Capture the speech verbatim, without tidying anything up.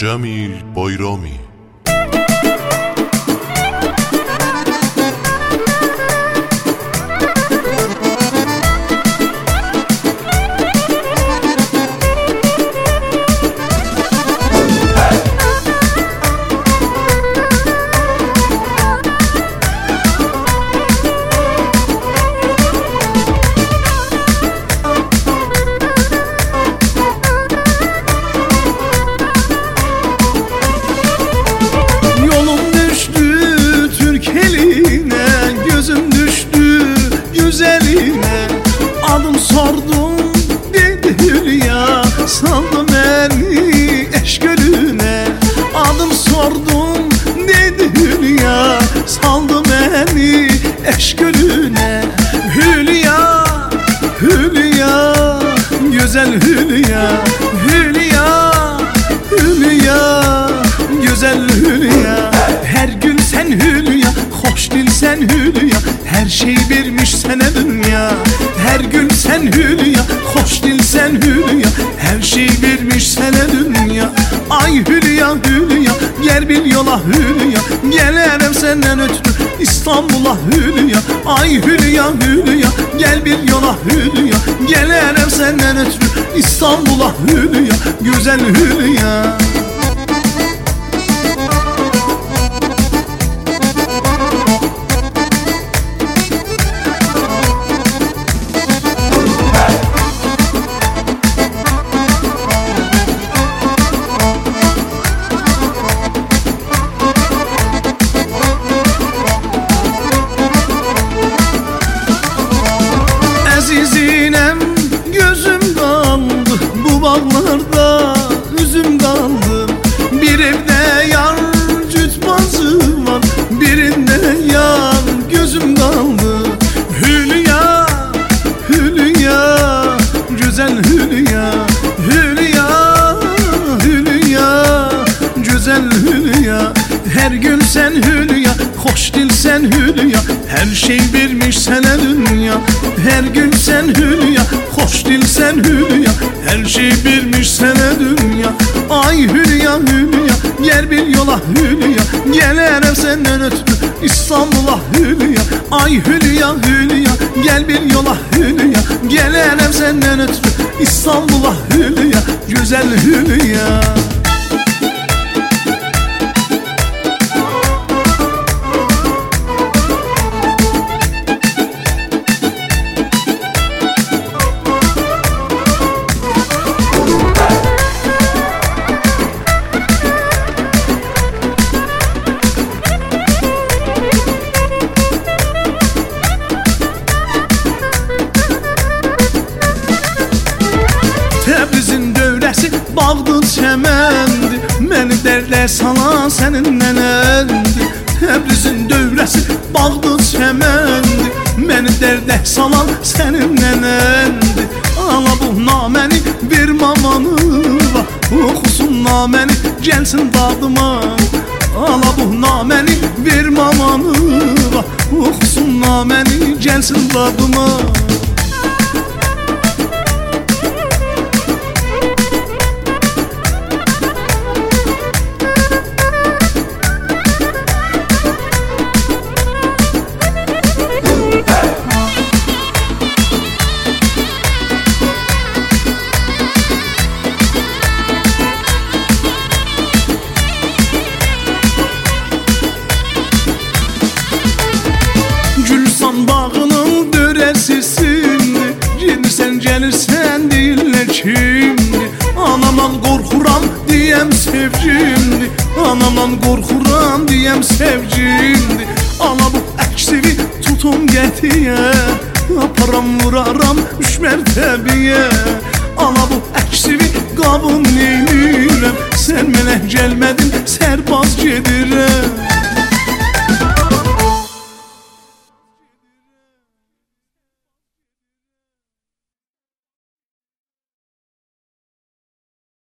Cəmil Bayramı. Adım sordum dedi Hülya, saldı beni eşk gölüne. Adım sordum dedi Hülya, saldı beni eşk gölüne. Hülya, Hülya, güzel Hülya, Hülya, Hülya, güzel Hülya. Her gün sen Hülya, hoş dil sen Hülya, her şey vermiş sana dünya. Her gün sen Hülya, hoş dil sen Hülya, her şey vermiş sana dünya. Ay Hülya, Hülya, gel bir yola Hülya, gelirim senden ötürü İstanbul'a Hülya. Ay Hülya, Hülya, gel bir yola Hülya, gelirim senden ötürü İstanbul'a Hülya, güzel Hülya. Azizinem gözüm kaldı, bu bağlarda üzüm kaldı. Bir evde yar cütbazı var, birinde yar gözüm kaldı. Hülya, Hülya, güzel Hülya, Hülya, Hülya, güzel Hülya. Her gün sen Hülya, hoş dil sen Hülya, her şey vermiş sana dünya. Her gün sen Hülya, hoş dil sen Hülya, her şey vermiş sana dünya. Ay Hülya, Hülya, gel bir yola Hülya, gelirim senden ötürü İstanbul'a Hülya. Ay Hülya, Hülya, gel bir yola Hülya, gelirim senden ötürü İstanbul'a Hülya, güzel Hülya. Təbrizin dövrəsi bağdı çəməndi, məni dərdə salan sənin nənəndi. Təbrizin dövrəsi bağdı çəməndi, məni dərdə salan sənin nənəndi. Ala bu naməni ver mamanı, oxusun naməni gəlsin dadıma. Ala bu naməni ver mamanı, oxusun naməni gəlsin dadıma. Gülsan bağının dörəsisindir, gedirsən gəlirsən deyirlər kimdir. Anamdan qorxuram deyəm sevgimdir, anamdan qorxuram deyəm sevgimdir. Ana bu əksiri tutum qətiyə, aparam vuraram üç mərtəbiyə. Ana bu əksiri qabın neynirəm, sən mənə gəlmədin